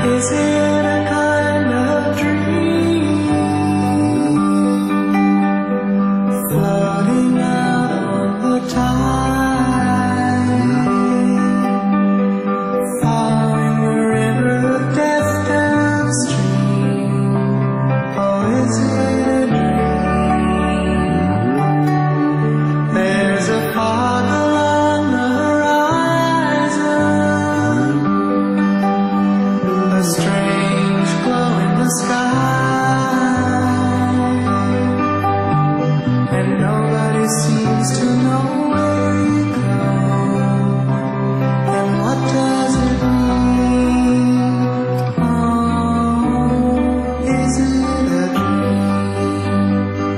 Is it a kind of dream floating out on the tide, following the river of death downstream? Or is it a dream? There's a fog along the horizon, a strange glow in the sky, and nobody seems to know where you go. And what does it mean? Oh, is it a dream?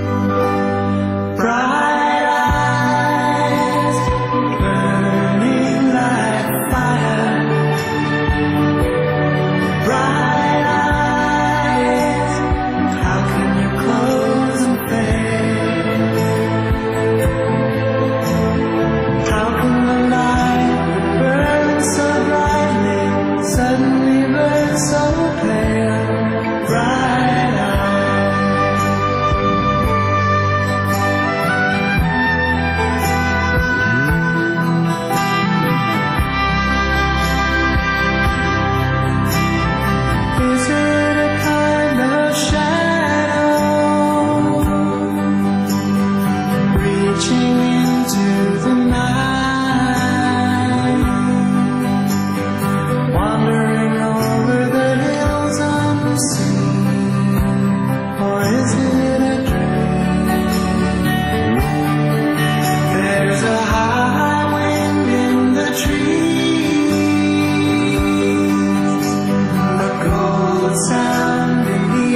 Bright eyes, burning like fire. Bright eyes, how can you close and fade? How can the light that burns so brightly suddenly burn so pale? Bright eyes. Is it a kind of shadow reaching into the night, wandering over the hills unseen? Or is it a dream? There's a high wind in the trees, a cold sound in the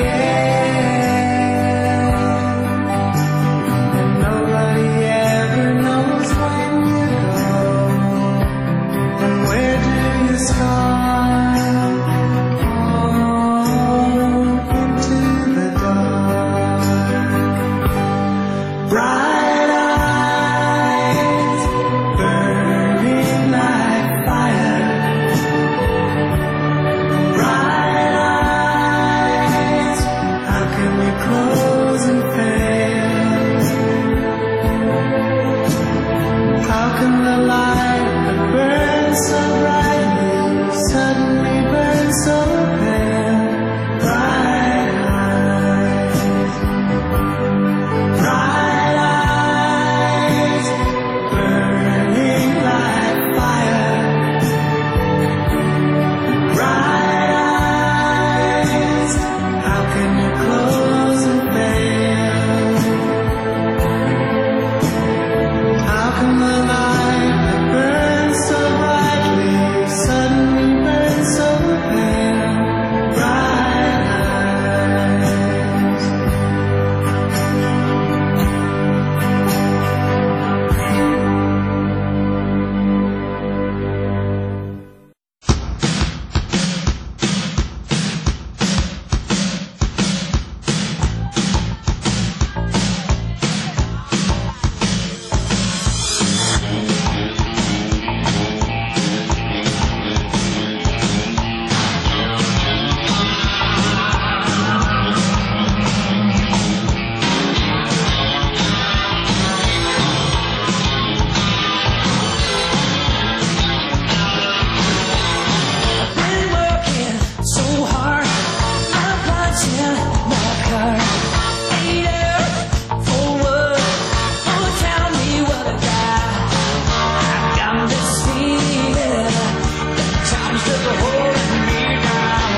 air, and nobody ever knows when you go, and where do you start? Oh, into the dark. Bright eyes, burning like fire. Bright eyes, how can we close and fail? How can the light that burns so brightly suddenly burn so pale? Bright eyes, bright eyes, burning like fire. Bright eyes, how can you close and fail? How can the light that burns so brightly suddenly burn so pale? Bright eyes. Been working so hard, I'm punching my card. Ain't out for what? Oh, tell me what I got. I got this feeling that time's just holding me down.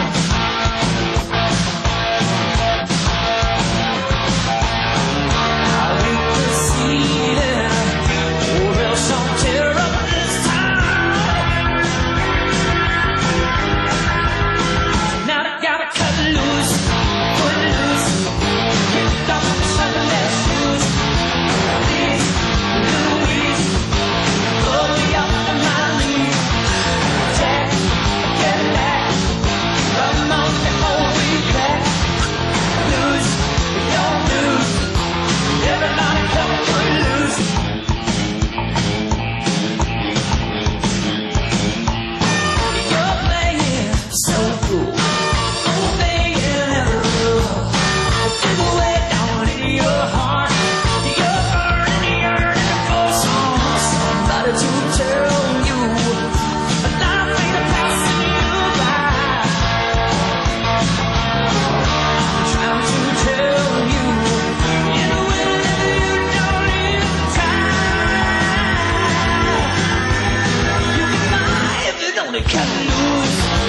I'll hate to see it, or else I'll tear up this time. Now I gotta cut loose, put loose, pick up Sunday shoes. Please, Louise, pull me up to my knees. Take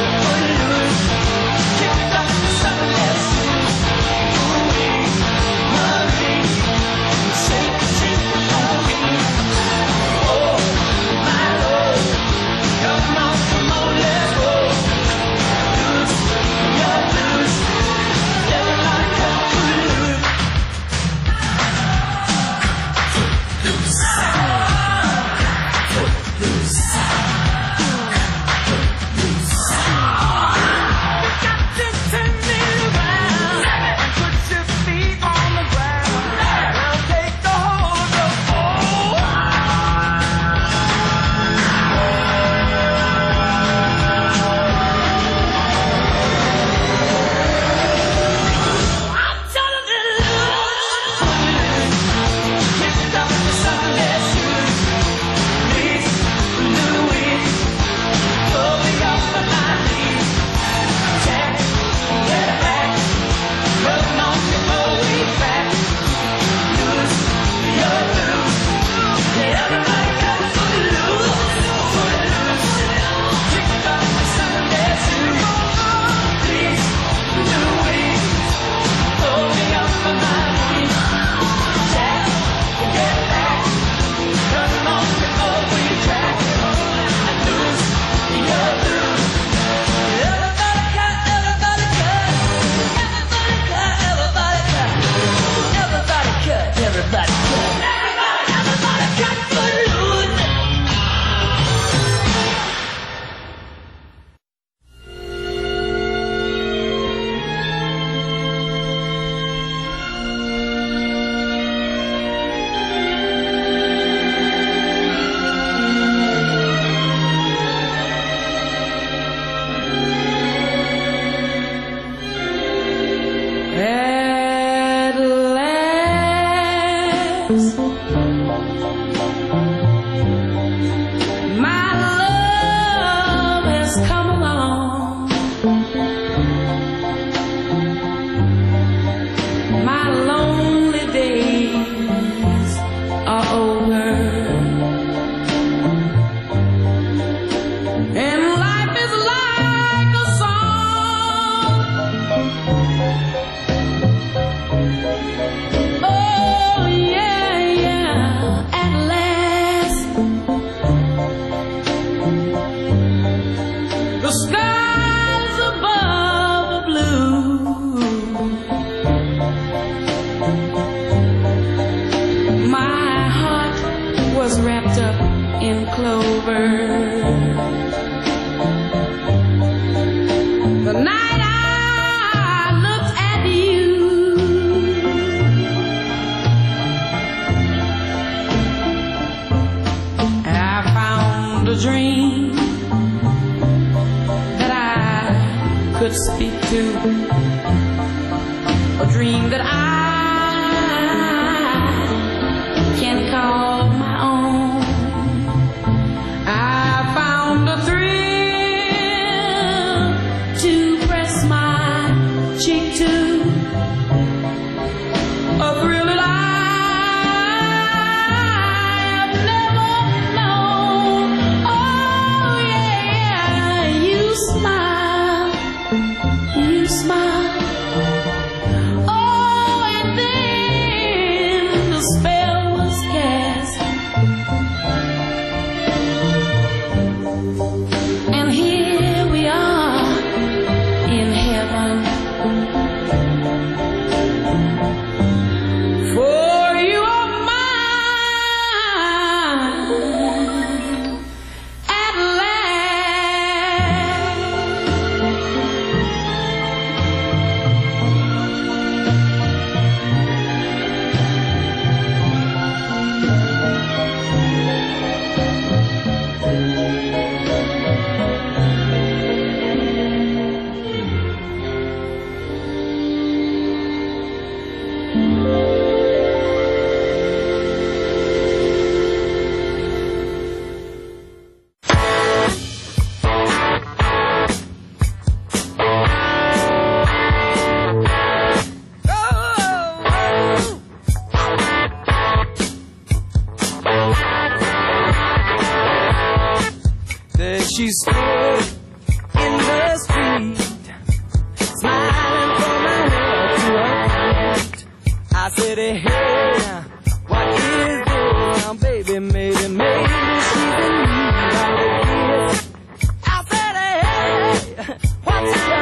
Smile.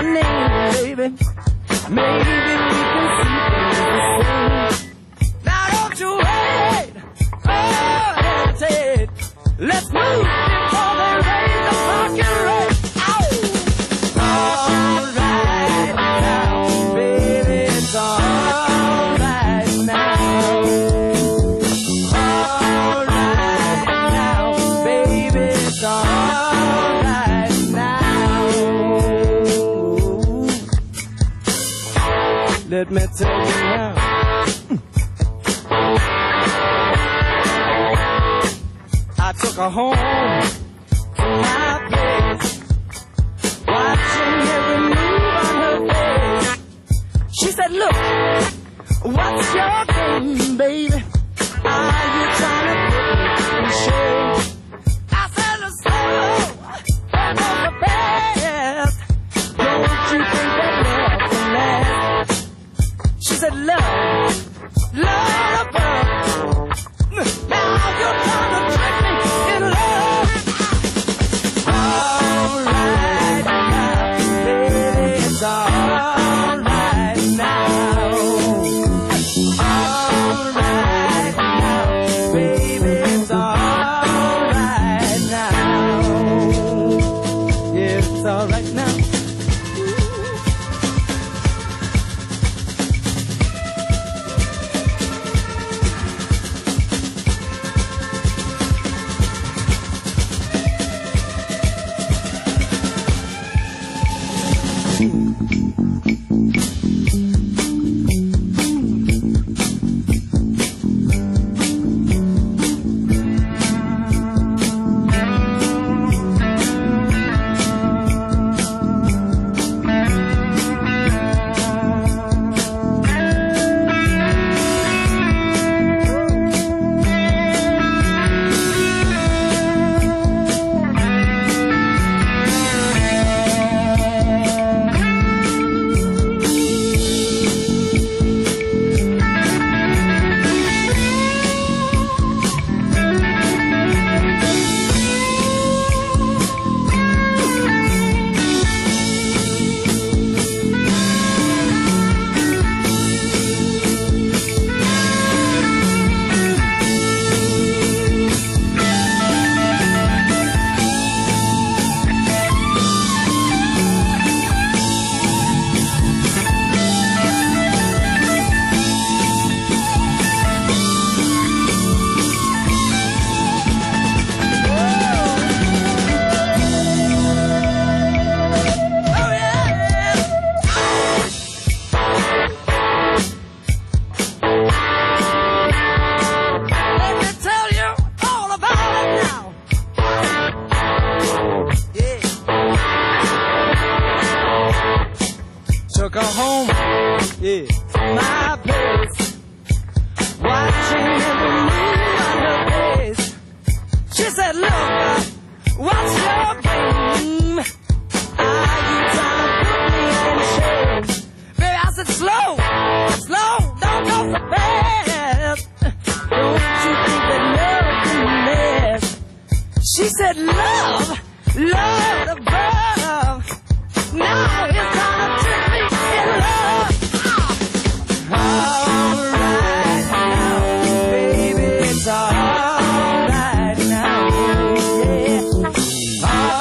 my name, baby. Maybe we can see things the same. Now don't you wait, hesitate. Let's move before they raise the fucking rate. All right now, baby, it's all right now. All right now, baby, it's all right now. Let me tell you now. I took her home to my place, watching every move on her face. She said, look, what's your game, baby? Are you trying to put me in shame? I said, let's go, and go the best. Don't you think that love can last? She said, love, love above. Now you're trying to trick me in love. All right now, baby, it's all right now. All right now, baby, it's all right now. Yeah, it's all right now. Took her home, yeah, to my place, watching every move on her face. She said, look, what's your game? Are you trying to put me in shame? Baby, I said, slow, slow, don't go so fast. Don't you think that love can last? She said, love, love above. Now it's time to trick me in love. All right now, baby, it's all right now. Yeah.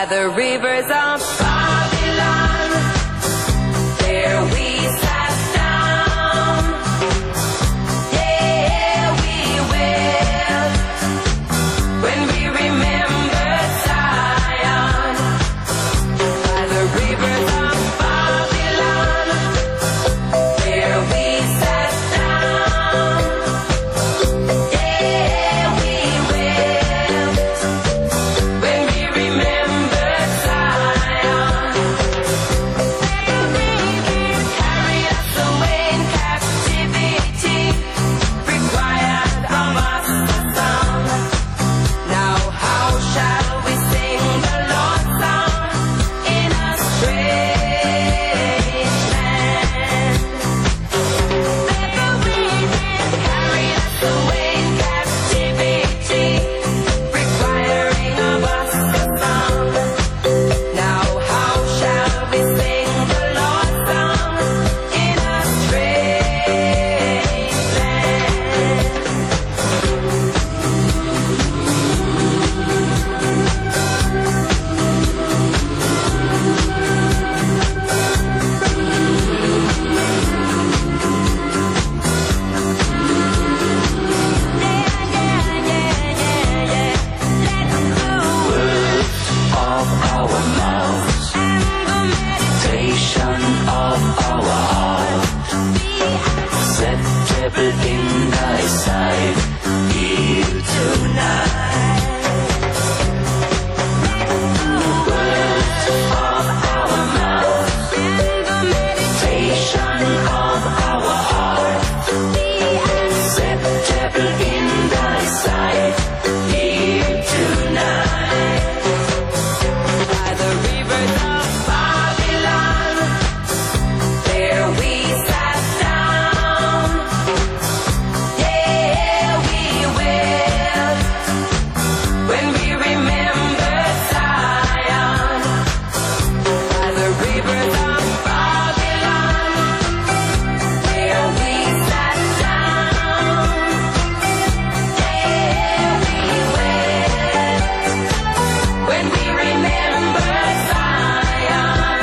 the rivers of Babylon. There we sat down. Yeah, we will. When we remember Zion. By the rivers of Babylon. There we sat down. Yeah, we will. When we remember Zion. Carry us away in captivity. Required of us a song. Now how shall we sing the Lord's song in a strange land? Carry us away in captivity, requiring of us a song. Now how shall we sing the Lord's song in a strange land? Of our mouths, meditation of our heart, acceptable in thy sight, here tonight. Words of our mouths, meditation of our heart, acceptable in thy sight, here tonight. By the rivers of Babylon, there we sat down. Yeah, we will. When we remember Zion. By the rivers of Babylon, there we sat down. Yeah, we will. When we remember Zion.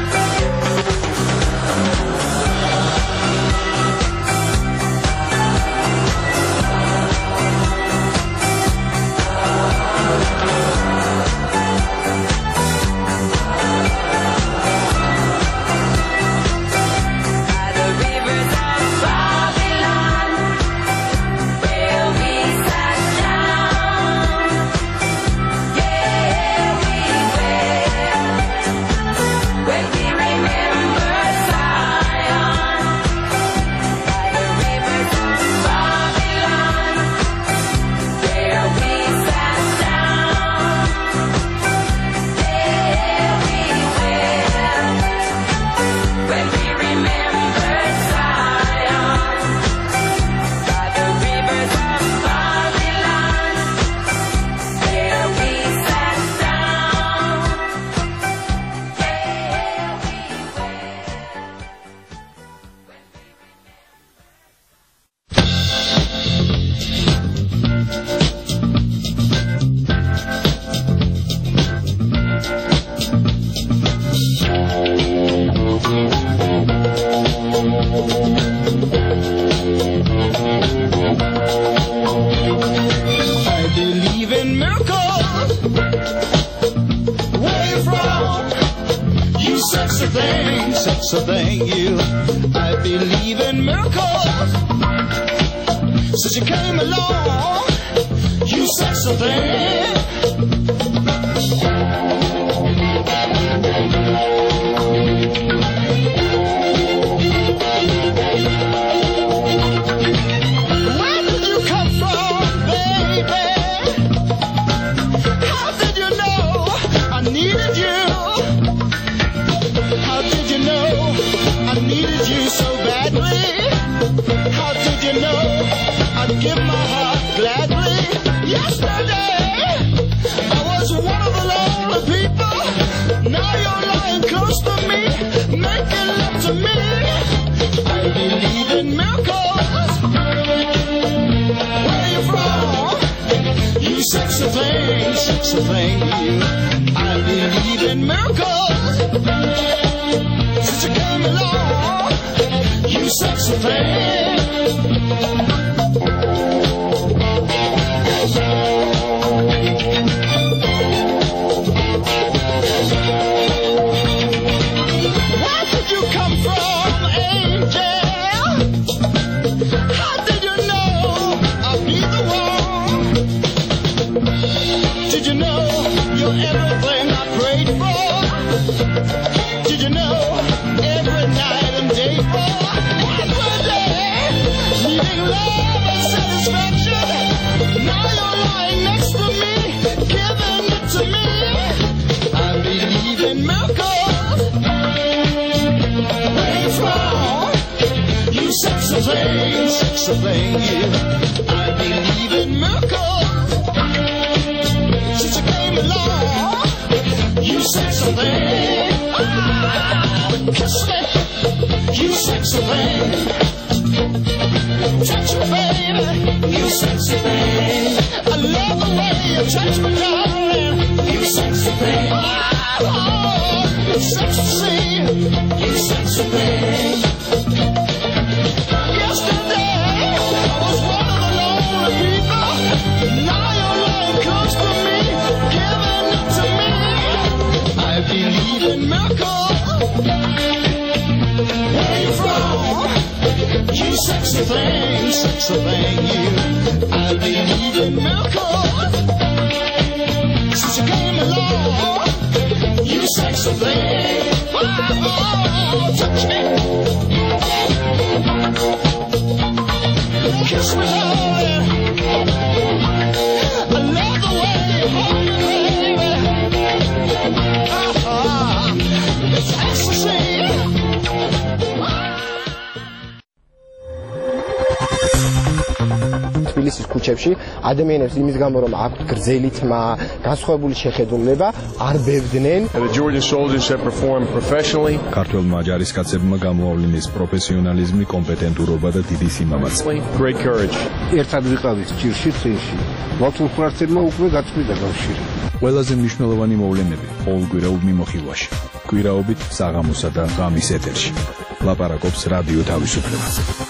By the rivers of Babylon, where we sat down. Yeah, we will. When we remember Zion. By the rivers of Babylon, where we sat down. Yeah, we will. When we remember Zion. By the rivers of Babylon, where we sat down. Yeah, we I believe in miracles. Where you from? You sexy thing, you. I believe in miracles. Since you came along, you sexy thing. Where did you come from, baby? How did you know I needed you? How did you know I needed you so badly? How did you know I'd give my heart gladly? Yesterday I was one of the lonely people. Now you're lying close to me, making love to me. I believe in miracles. Where you from? You sexy thing, you. I believe in miracles. Since you came along, you sexy thing. Where did you come from, angel? How did you know I'd be the one? Did you know you're everything I prayed for? Did you know every night and day for? Every day, needing love and satisfaction. Now you're lying next to me, giving it to me. I believe in miracles. What's wrong? You sexy thing, you. I believe in miracles. Since you came along, you sexy thing. Ah, kiss me, you sexy thing. Touch me, baby, you sexy thing. I love the way you touch me, darling. You sexy thing. Oh, you sexy, you sexy thing. Yesterday, I was one of the lonely people. Now you're lying close to me, giving it to me. I believe in miracles. Where you from? You sexy thing, you. I believe in miracles. Since you came along, you sexy thing. Oh, touch me. Kiss me, darling. I love the way you hold me, baby. It's ecstasy. თბილისის ქუჩებში ადამიანებს იმის გამო რომ აქვთ გრძელი თმა, განსხვავებული შეხედულება, არ ბევდნენ. The Georgian soldiers have performed professionally. ქართველმა ჯარისკაცებმა გამოავლინეს პროფესიონალიზმი, კომპეტენტურობა და დიდი სიმამაცე. Great courage. ერთად ვიყავით ჭირში წინში. მათუმხარცებმა უკვე გაწყვიტა კავშირი. ყველაზე მნიშვნელოვანი მოვლენები ყოველკვირეულ მიმოხილვაში. კვირაობით საღამოსა და ღამის ეთერში. ლაპარაკობს რადიო თავისუფლება.